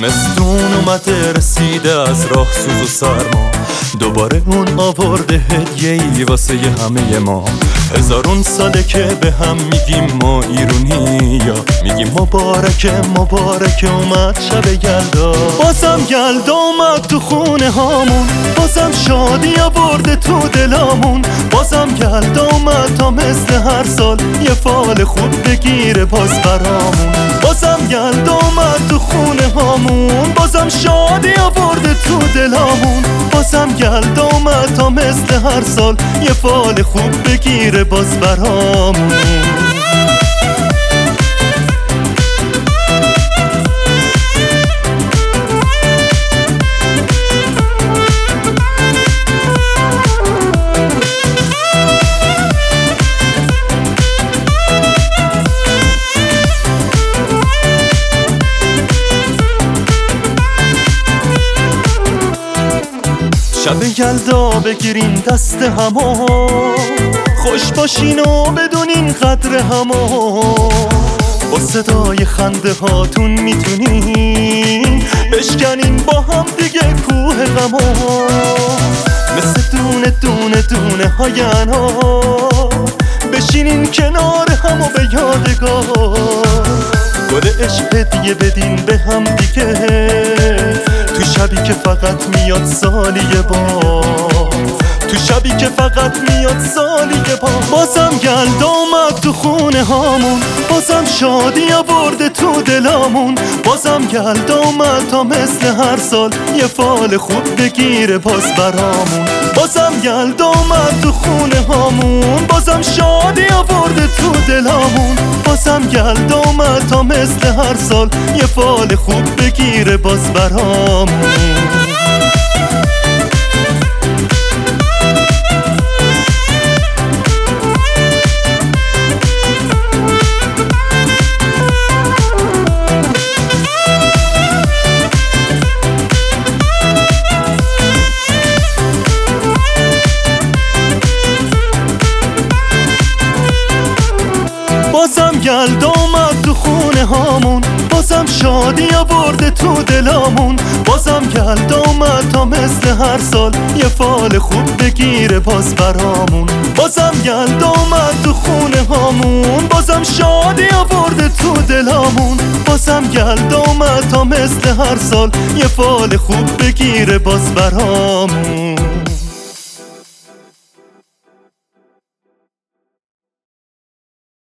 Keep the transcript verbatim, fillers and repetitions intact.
زمستون اومده رسیده از راه سوز و سرما، دوباره اون آورده هدیه‌ای واسه همه ما. هزارون ساله که به هم میگیم ما ایرونی، یا میگیم مبارک مبارک اومد شب یلدا. بازم یلدا اومد تو خونه هامون، بازم شادی آورده تو دلامون. بازم یلدا اومد تا مثل هر سال یه فال خوب بگیره باز برامون. بازم یلدا اومد تو خونه هامون، بازم شادی آورده تو دلامون. بازم یلدا اومد تا مثل هر سال یه فال خوب بگیره باز برامون. شب یلدا بگیرین دست همو، خوش باشین و بدونین قدر همو. با صدای خنده هاتون میتونین بشکنین با هم دیگه کوه غمو. مثل دونه دونه دونه های انار بشینین کنار همو به یادگار. گل عشق هدیه بدین به هم دیگه تو شبی که فقط میاد سالی یه بار. تو شبی که فقط میاد سالی یه بار. بازم یلدا اومد تو خونه هامون، بازم شادی آورده تو دلامون. بازم یلدا اومد تا مثل هر سال یه فال خوب بگیره باز برامون. بازم یلدا اومد تو خونه هامون، بازم شادی آورده تو دلامون. بازم یلدا اومد تا مثل هر سال یه فال خوب بگیره باز برامون. بازم یلدا اومد تو خونه هامون، بازم شادی آورده تو دلامون. بازم یلدا اومد تا مثل هر سال یه فال خوب بگیره باز برامون. بازم یلدا اومد تو خونه هامون، بازم شادی آورده تو دلامون. بازم یلدا اومد تا مثل هر سال یه فال خوب بگیره باز برامون.